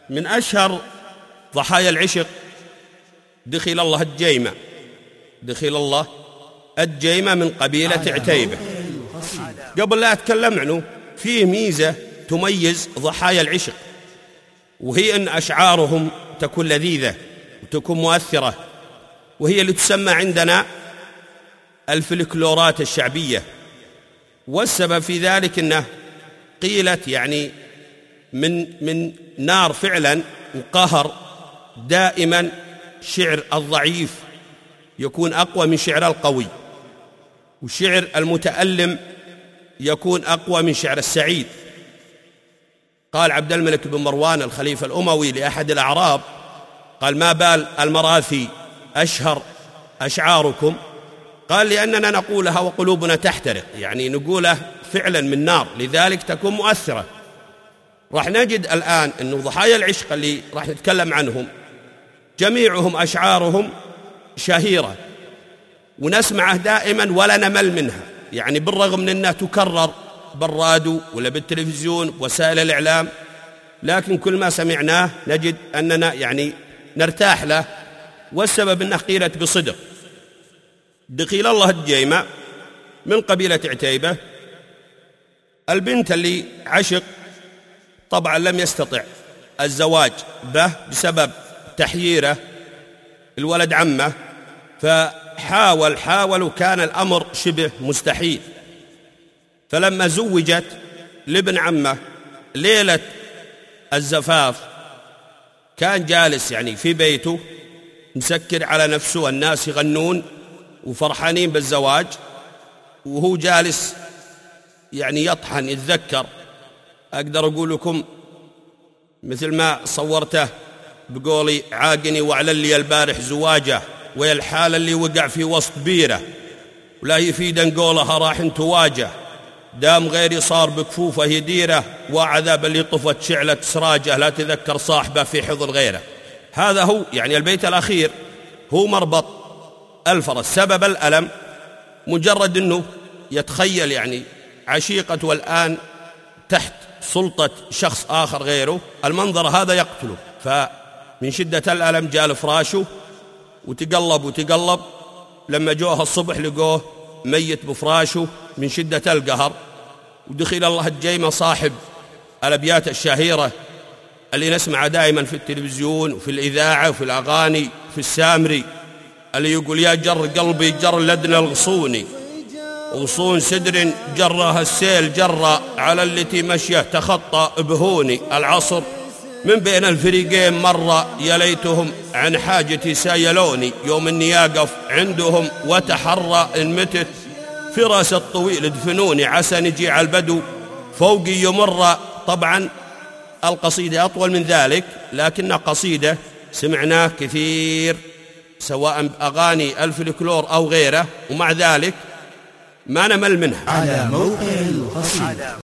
من أشهر ضحايا العشق دخل الله الجيمة. دخل الله الجيمة من قبيلة عتيبة. قبل لا أتكلم عنه، فيه ميزة تميز ضحايا العشق، وهي أن أشعارهم تكون لذيذة وتكون مؤثرة، وهي اللي تسمى عندنا الفلكلورات الشعبية. والسبب في ذلك أنه قيلت يعني من نار فعلا وقهر. دائما شعر الضعيف يكون أقوى من شعر القوي، وشعر المتألم يكون أقوى من شعر السعيد. قال عبد الملك بن مروان الخليفة الأموي لأحد الأعراب، قال: ما بال المراثي أشهر أشعاركم؟ قال: لأننا نقولها وقلوبنا تحترق، يعني نقوله فعلا من نار، لذلك تكون مؤثرة. راح نجد الآن أن ضحايا العشق اللي راح نتكلم عنهم جميعهم أشعارهم شهيرة ونسمعه دائما ولا نمل منها، يعني بالرغم من أنها تكرر بالراديو ولا بالتلفزيون وسائل الإعلام، لكن كل ما سمعناه نجد أننا يعني نرتاح له، والسبب أنه قيلت بصدق. دخيل الله الجيمة من قبيلة عتيبة. البنت اللي عشق طبعا لم يستطع الزواج به بسبب تحييره الولد عمه، فحاول وكان الأمر شبه مستحيل. فلما زوجت لابن عمه ليلة الزفاف كان جالس يعني في بيته مسكر على نفسه، الناس يغنون وفرحانين بالزواج، وهو جالس يعني يطحن يتذكر. أقدر أقول لكم مثل ما صورته بقولي: عاقني وعلى لي البارح زواجه، ويا الحال اللي وقع في وسط بيره، ولا يفيد نقولها راح تواجه، دام غيري صار بكفوفه يديره، وعذاب اللي طفت شعلة سراجه، لا تذكر صاحبه في حضن غيره. هذا هو يعني البيت الأخير هو مربط الفرس. سبب الألم مجرد أنه يتخيل يعني عشيقته الآن تحت سلطة شخص آخر غيره، المنظر هذا يقتله. فمن شدة الألم جاء لفراشه وتقلب، لما جوه الصبح لقوه ميت بفراشه من شدة القهر. ودخل الله الجيمة صاحب الأبيات الشهيرة اللي نسمع دائما في التلفزيون وفي الإذاعة وفي الأغاني في السامري، اللي يقول: يا جر قلبي جر لدنا الغصوني، غصون سدر جرها السيل جرى، على التي مشيه تخطى بهوني، العصر من بين الفريقين مرة، يا ليتهم عن حاجتي سايلوني، يوم اني يقف عندهم وتحرى إن متت في راس الطويل دفنوني، عسى نجي على البدو فوقي يمر. طبعا القصيدة أطول من ذلك، لكنها قصيدة سمعناه كثير سواء أغاني الفلكلور أو غيره، ومع ذلك ما نمل منها. على موقع القصيدة.